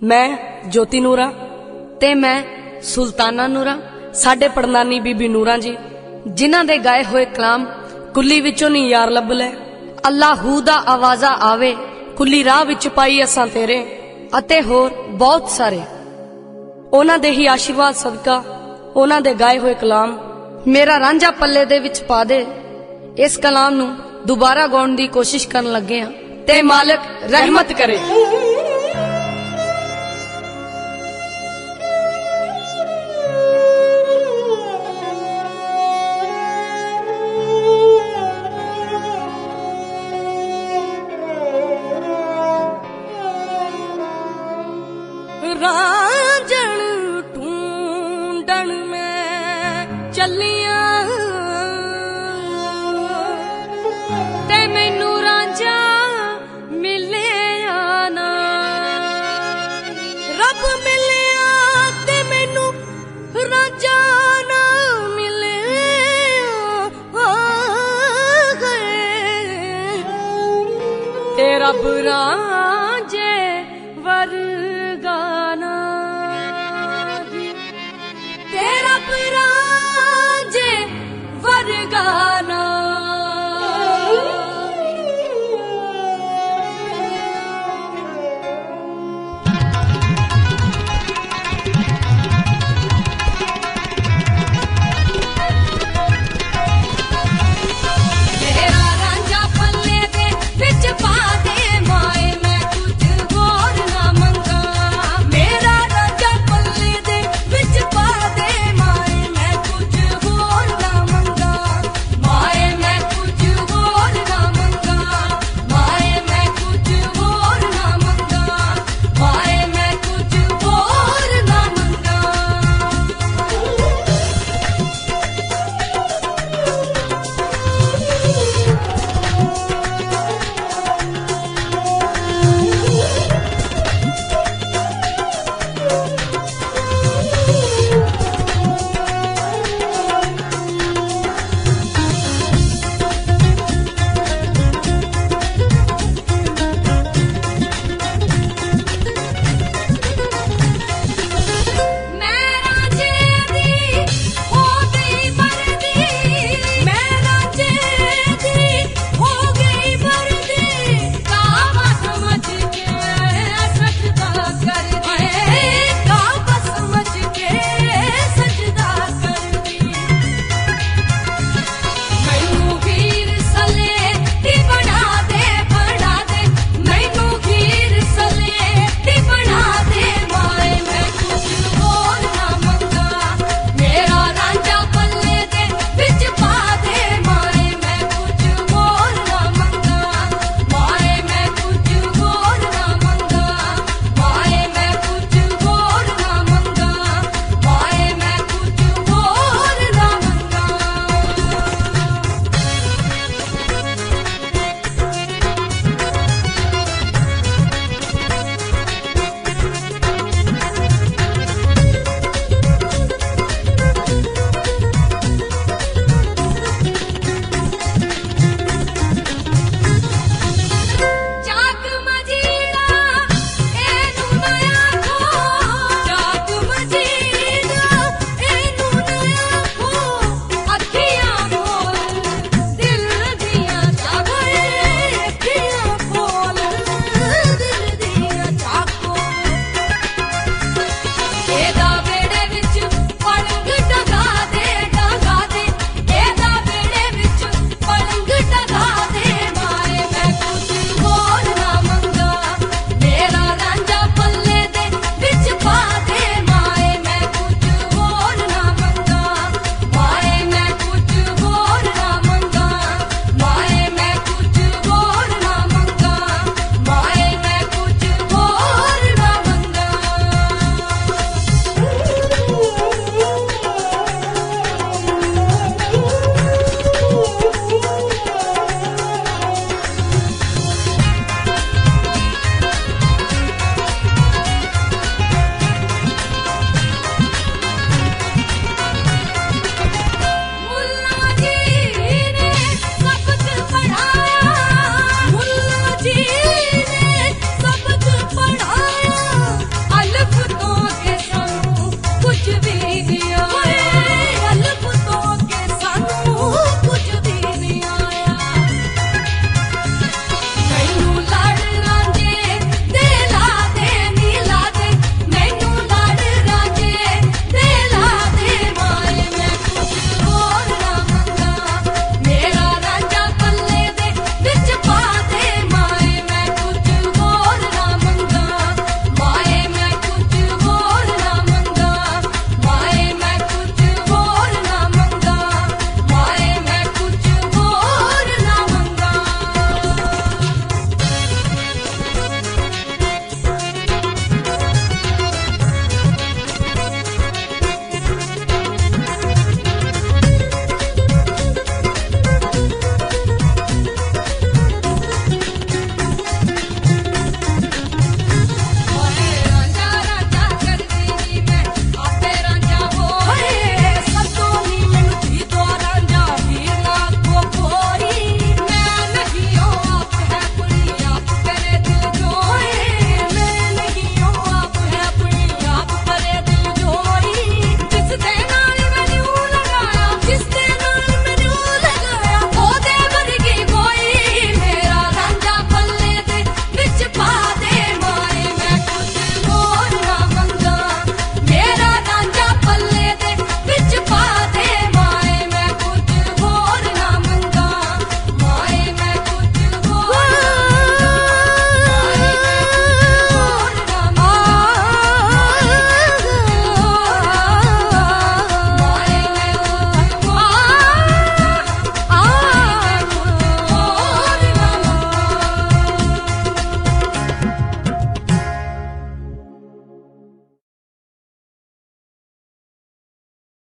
मैं ज्योति नूरा ते मैं सुल्ताना नूरा, साडे पड़नानी बीबी नूरा जी, जिन्हां दे गाए होए कलाम कुल्ली विचों नी यार लभ ले, अल्लाहू दा आवाजा आवे, कुल्ली राह विच पाई असां तेरे, अते होर बहुत सारे। उन्हां दे ही आशीर्वाद सदका उन्हां दे गाए होए कलाम मेरा रांझा पल्ले दे विच पा दे। इस कलाम नू दोबारा गाउण दी कोशिश करन लगे हां ते मालिक रहमत करे। रांझण ढूंढण में चलियां ते मैनू रांझा मिलिया ना, रब मिलिया ते मैनू रांझा ना मिलिया, ते रब